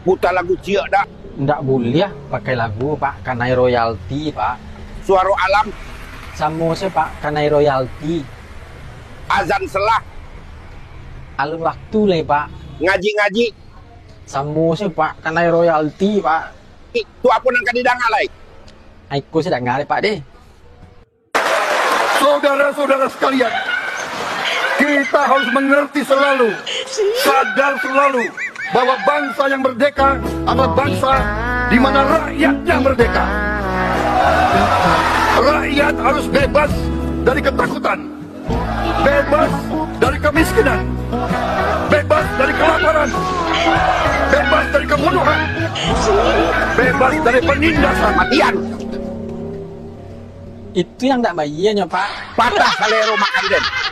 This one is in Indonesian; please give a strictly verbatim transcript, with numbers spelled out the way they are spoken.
Putar lagu ciak dah. Nggak boleh pakai lagu Pak, karena royalti Pak. Suara alam. Sama sih Pak, karena royalti. Azan selah. Alun waktu lah Pak. Ngaji-ngaji. Sama sih Pak, karena royalti Pak. Itu apa yang akan didengar lagi? Aku sedang ngalih Pak deh. Saudara-saudara sekalian, kita harus mengerti selalu, sadar selalu bahwa bangsa yang merdeka adalah bangsa di mana rakyatnya merdeka. Rakyat harus bebas dari ketakutan, bebas dari kemiskinan, bebas dari kelaparan, bebas dari kebunuhan, bebas dari penindasan. Matian. Itu yang tak bayinya Pak. Patah kalero makan den.